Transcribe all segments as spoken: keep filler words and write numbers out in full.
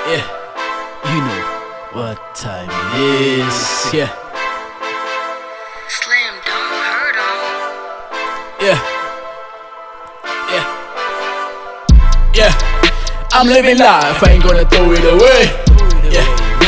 Yeah, you know what time it is. Yeah, Slim, don't hurt him. yeah, yeah, yeah. I'm living life, I ain't gonna throw it away. Yeah,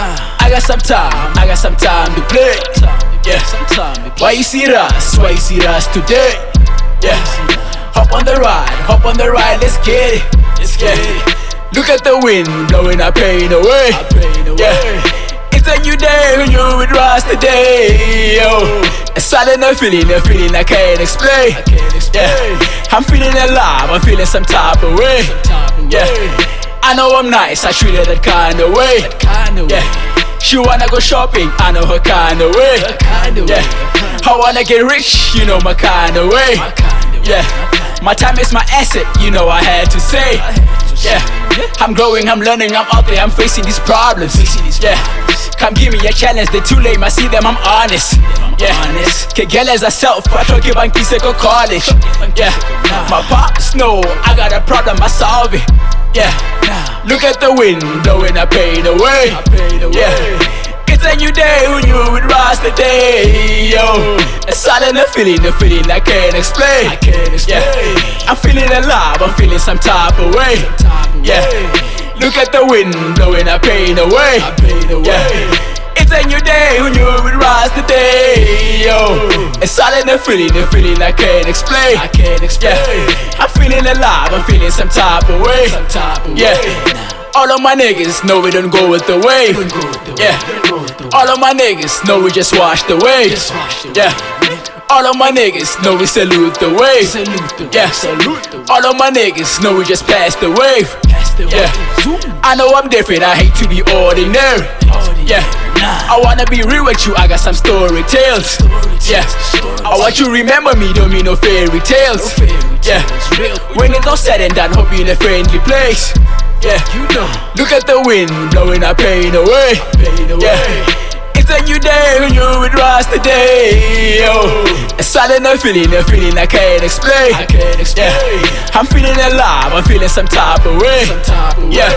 I got some time, I got some time to play. Yeah, why you see us? Why you see us today? Yeah, hop on the ride, hop on the ride, let's get it. Let's get it. Look at the wind blowing our pain away. Yeah, it's a new day when you with rise today. Yo, a sudden a feeling, a feeling I can't explain. Yeah, I'm feeling alive, I'm feeling some type of way. Yeah, I know I'm nice, I treat her that kind of way. Yeah, she wanna go shopping, I know her kind of way. Yeah, I wanna get rich, you know my kind of way. Yeah, my time is my asset, you know I had to say. Yeah, I'm growing, I'm learning, I'm out there, I'm facing these problems. Yeah, come give me a challenge, they're too lame, I see them, I'm honest. Yeah, kegeleza self, I don't give a piece of college. Yeah, my pops know I got a problem, I solve it. Yeah, look at the wind blowing our pain away. Yeah, it's a new day when you would rise today. Yo, a sudden a feeling, a feeling I can't explain. Yeah, I'm feeling alive, I'm feeling some type of way. Yeah, look at the wind blowing our pain away. Yeah, it's a new day when you would rise today. Yo, a sudden a feeling, a feeling I can't explain. Yeah, I'm feeling alive, I'm feeling some type of way. Yeah, all of my niggas know we don't go with the wave. Yeah, all of my niggas know we just wash the wave. Yeah, all of my niggas know we salute the wave. Yeah, all of my niggas know we just pass the wave. Yeah, I know I'm different, I hate to be ordinary. Yeah, I wanna be real with you, I got some story tales. Yeah, I want you to remember me, don't mean no fairy tales. Yeah, when it's all said and done, hope you're in a friendly place. Yeah, look at the wind blowing our pain away. Yeah, it's a new day when you would rise today. Yo, a sudden a feeling, a feeling I can't explain. Yeah, I'm feeling alive, I'm feeling some type of way. Yeah,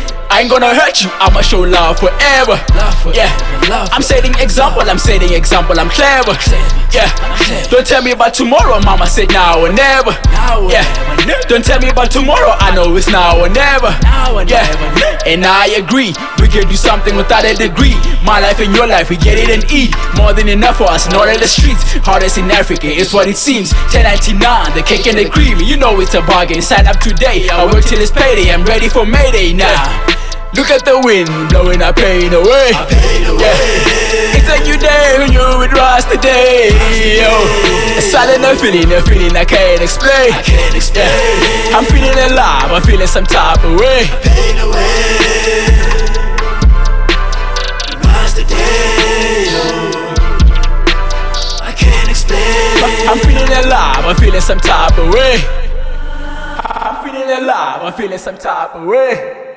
I ain't gonna hurt you, I'ma show love forever. Yeah, I'm setting example, I'm setting example, I'm clever. Yeah, don't tell me about tomorrow, mama said now or never. Yeah, don't tell me about tomorrow, I know it's now or never. Yeah, and I agree, we can do something without a degree. My life and your life, we get it and eat. More than enough for us in all of the streets. Hardest in Africa is what it seems. ten ninety-nine, the cake and the cream, you know it's a bargain. Sign up today, I work till it's payday, I'm ready for Mayday now. Look at the wind blowing our pain away. Yeah, it's a new day when you would rise today. Yo, a sudden a feeling, a feeling I can't explain. Yeah, I'm feeling alive, I'm feeling some type of way. Rise today, I can't explain. I'm feeling alive, I'm feeling some type of way. I'm feeling alive, I'm feeling some type of way.